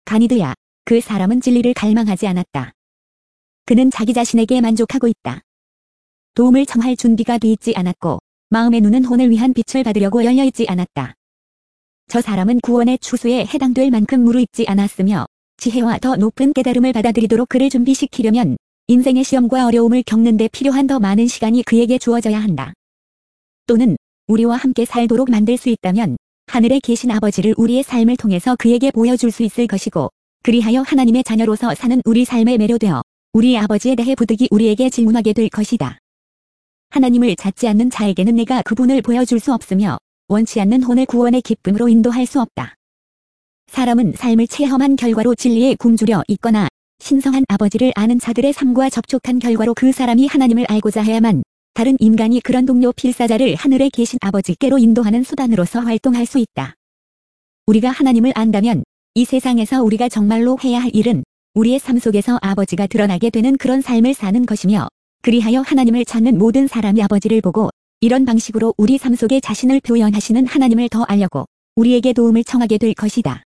간이 돼야 그 사람은 진리를 갈망하지 않았다. 그는 자기 자신에게 만족하고 있다. 도움을 청할 준비가 돼 있지 않았고 마음의 눈은 혼을 위한 빛을 받으려고 열려 있지 않았다. 저 사람은 구원의 추수에 해당될 만큼 무르익지 않았으며 지혜와 더 높은 깨달음을 받아들이도록 그를 준비시키려면 인생의 시험과 어려움을 겪는 데 필요한 더 많은 시간이 그에게 주어져야 한다. 또는 우리와 함께 살도록 만들 수 있다면 하늘에 계신 아버지를 우리의 삶을 통해서 그에게 보여줄 수 있을 것이고 그리하여 하나님의 자녀로서 사는 우리 삶에 매료되어 우리 아버지에 대해 부득이 우리에게 질문하게 될 것이다. 하나님을 찾지 않는 자에게는 내가 그분을 보여줄 수 없으며 원치 않는 혼을 구원의 기쁨으로 인도할 수 없다. 사람은 삶을 체험한 결과로 진리에 굶주려 있거나 신성한 아버지를 아는 자들의 삶과 접촉한 결과로 그 사람이 하나님을 알고자 해야만 다른 인간이 그런 동료 필사자를 하늘에 계신 아버지께로 인도하는 수단으로서 활동할 수 있다. 우리가 하나님을 안다면 이 세상에서 우리가 정말로 해야 할 일은 우리의 삶 속에서 아버지가 드러나게 되는 그런 삶을 사는 것이며 그리하여 하나님을 찾는 모든 사람이 아버지를 보고 이런 방식으로 우리 삶 속에 자신을 표현하시는 하나님을 더 알려고 우리에게 도움을 청하게 될 것이다.